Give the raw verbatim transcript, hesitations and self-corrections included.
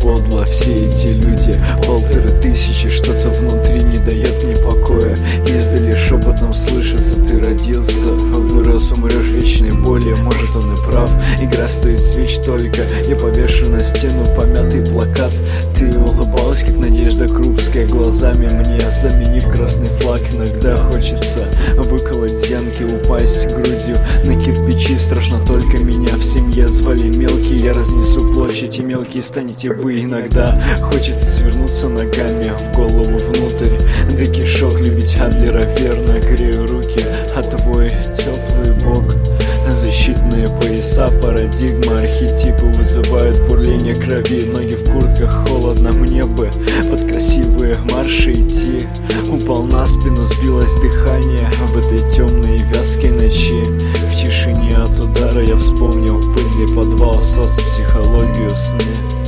подло. Все эти люди, полторы тысячи, что-то внутри не дает мне покоя. Издали шепотом слышится: ты родился, вырос, умрешь вечной боли. Может, он и прав, игра стоит свеч только. Я повешу на стену помятый плакат. Ты улыбалась, как Надежда Крупская, глазами мне заменив красный флаг. Иногда хочется выколоть зянки, упасть грудью на кирпичи. Страшно только меня в семье звали мелкий. Я разнесу площадь, и мелкие станете вы. Иногда хочется свернуться ногами в голову внутрь до кишок, любить Адлера верно. Грею руки, а твой теплый бок. Защитные пояса, парадигма, архетипы вызывают бурление крови. Ноги в куртках, холодно мне бы под красивые марши идти. Упал на спину, сбилось дыхание в этой темной и вязкой ночи. В тишине от удара я вспомнил пыльный подвал, соцпсихологию, сны.